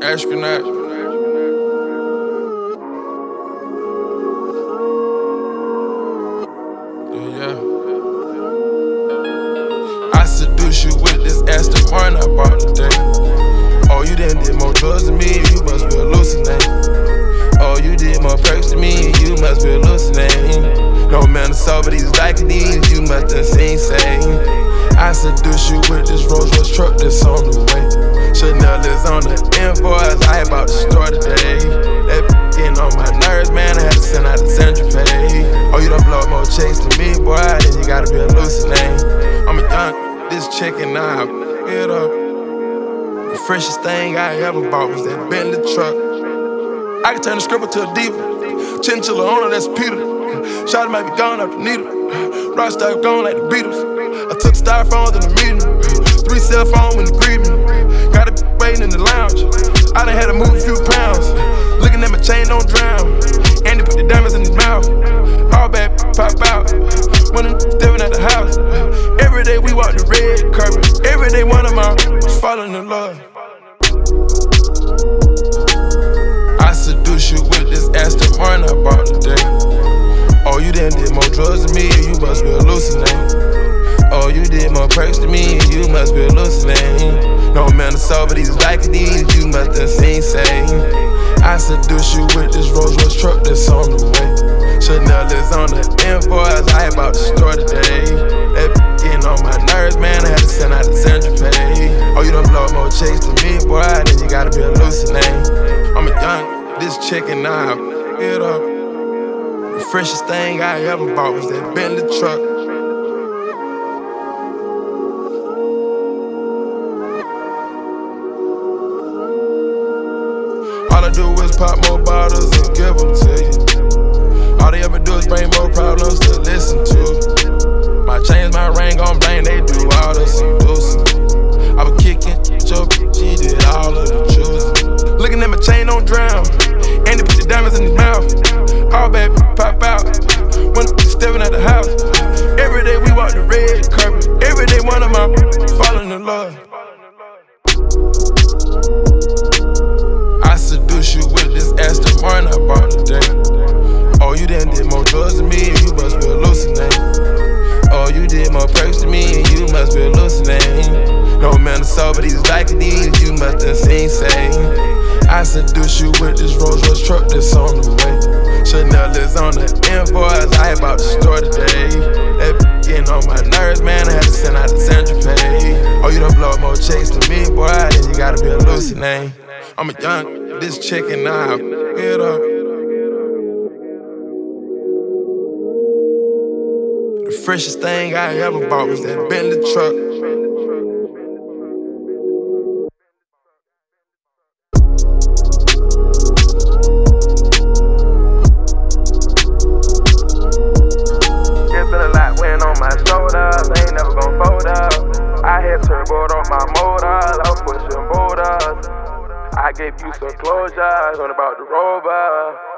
Astronaut. Yeah. I seduce you with this Aston Martin I bought today. Oh, you done did more drugs than me, you must be hallucinating. Oh, you did more perks than me, you must be hallucinating. No man is sober, these like these, you must have seen Satan. I seduce you with this Rolls Royce truck that's on the way. Chanel is on the invoice, I about to start today. That getting on my nerves, man, I had to send out the Central Pay. Oh, you done blow more checks than me, boy, then you gotta be hallucinating. I'm a young, this chicken, now I it up. The freshest thing I ever bought was that Bentley truck. I can turn the scribble to a diva. Chinchilla owner, that's Peter. Shawty might be gone after needle. Rockstar gone like the Beatles. I took styrofoams in the meeting. 3 cell phones when they greet me. Got a waiting in the lounge. I done had to move a few pounds. Looking at my chain, don't drown. And they put the diamonds in his mouth. All bad pop out. When I'm staring at the house. Every day we walk the red carpet. Every day one of mine was falling in love. I seduce you with this Aston Martin I bought today. Oh, you done did more drugs than me, you must be hallucinating. Oh, you did more perks than me, you must be hallucinating. No man is sober, these like these, you must have seen Satan. I seduce you with this Rolls Royce truck that's on the way. Chanel is on the invoice, I about to start today. That getting on my nerves, man, I had to send out the Central Pay. Oh, you done blow more checks than me, boy, then you gotta be hallucinating. I'm a young, this chicken, now I it up. The freshest thing I ever bought was that Bentley truck. All I do is pop more bottles and give them to you. All they ever do is bring more problems to listen to. My chains, my ring on blame, they do all the seducing. I was kicking, your bitch, she did all of the choosing. Looking at my chain, don't drown. And they put the diamonds in his mouth. All bad pop out. When I'm stepping at the house. Every day we walk the red carpet. Every day one of my falling in love. I seduce you with this Aston Martin I bought today. Oh, you done did more drugs than me, you must be hallucinating. Oh, you did more perks than me, you must be hallucinating. No man is sober, these like these, you must have seen Satan. I seduce you with this Rolls Royce truck that's on the way. Chanel is on the invoice, I about to start today. That getting on my nerves, man, I had to send out the Central Pay. Oh, you done blow more checks than me, boy, then you gotta be hallucinating. I'm a young, this chicken, now I it up. The freshest thing I ever bought was that Bentley truck. Turbo on my motor, I was pushing boulders. I gave you some closure, on about the rover.